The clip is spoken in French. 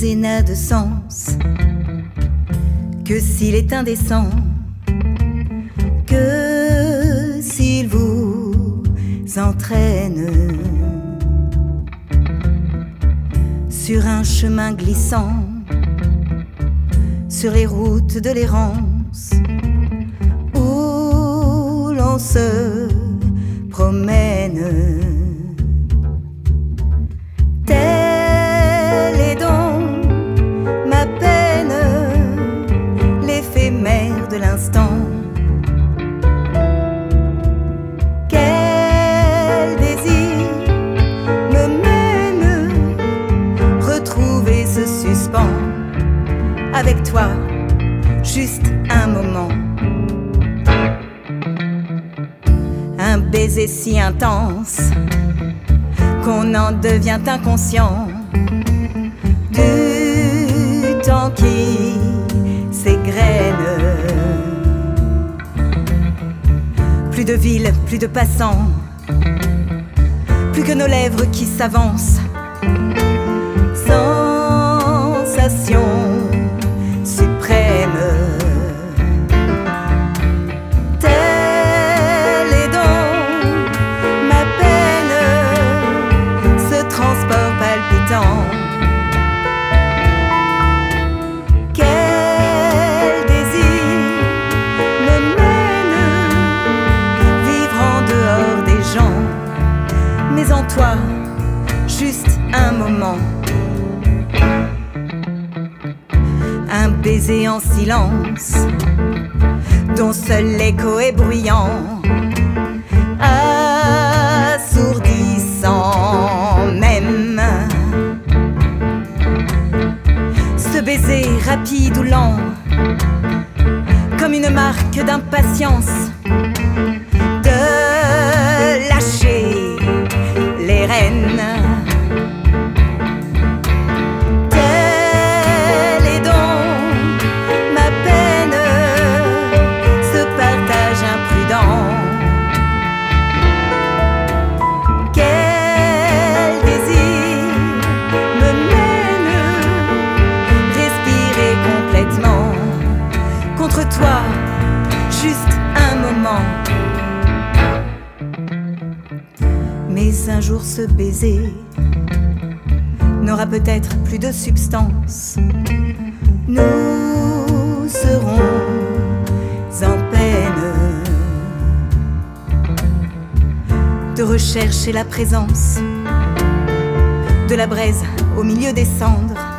baiser n'a de sens que s'il est indécent, que s'il vous entraîne sur un chemin glissant, sur les routes de l'errance où l'on se promène. Telle est donc ma peine, l'éphémère de l'instant. Quel désir me mène retrouver ce suspens avec toi, juste un moment. Un baiser si intense qu'on en devient inconscient du temps qui s'égrène. Plus de ville, plus de passants, plus que nos lèvres qui s'avancent. Sensation suprême. Telle est donc ma peine, ce transport palpitant. Quel désir me mène vivre en dehors des gens, mais en toi, juste un moment. Un baiser en silence, dont seul l'écho est bruyant, assourdissant même. Ce baiser rapide ou lent, comme une marque d'impatience, de lâcher les rênes. Contre toi, juste un moment. Mais un jour ce baiser n'aura peut-être plus de substance. Nous serons en peine de rechercher la présence de la braise au milieu des cendres.